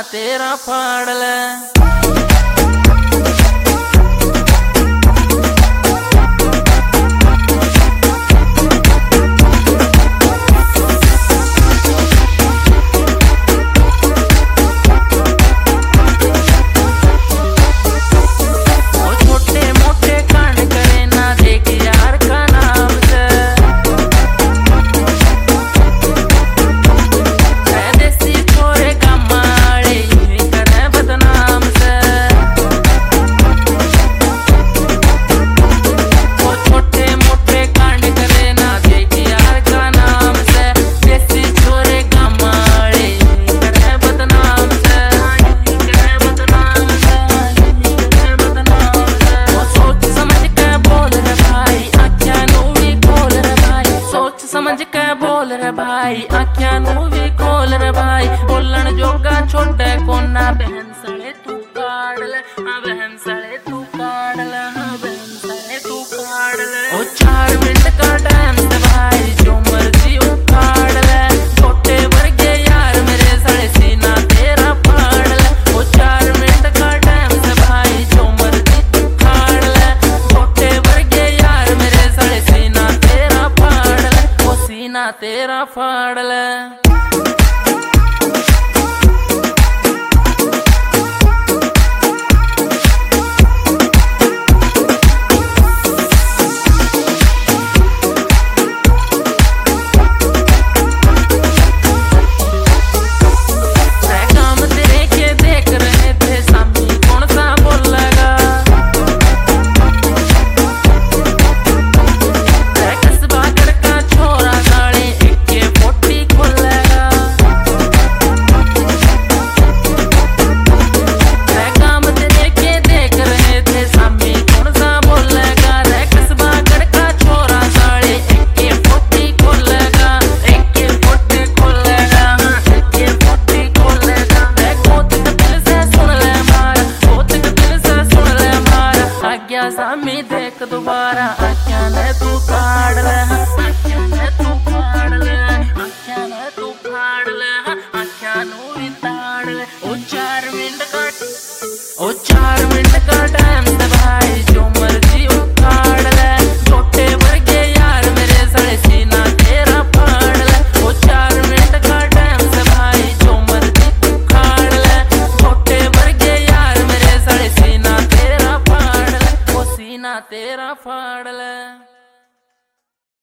तेरा फाड़ ले। समझ के बोल रे भाई, आख्या नू भी खोल रे भाई। बोलन जोगा छोटे कोना बहन सड़े तू काढ़ ले, हाँ बहन सड़े तू काढ़ ले, हाँ बहन सड़े तू काढ़ ले। ओ 4 मिनट का टाइम से भाई जो मर्जी उखाड़ ले। छोटे वर्गे यार मेरे सड़े सीना तेरा फाड़ ले। ओ 4 मिनट का टाइम से भाई जो मर्जी उखाड़ ले। छोटे वर्गे यार मेरे सड़े सीना तेरा फाड़ ले, ओ सीना तेरा फाड़ ले। सामी देख दोबारा आख्या ने तू काढ़ ले, आख्या ने तू फाड़ ले, आख्या ने तू फाड़ ले, आख्या नू भी ताड़ ले। ओ 4 मिनट का टाइम से भाई जो मर्जी उखाड़ ले। छोटे वर्गे यार मेरे सड़े सीना तेरा फाड़ ले। ओ 4 मिनट का टाइम से भाई जो मर्जी उखाड़ ले। छोटे वर्गे यार मेरे सड़े सीना तेरा फाड़ ले, ओ सीना तेरा फाड़ ले।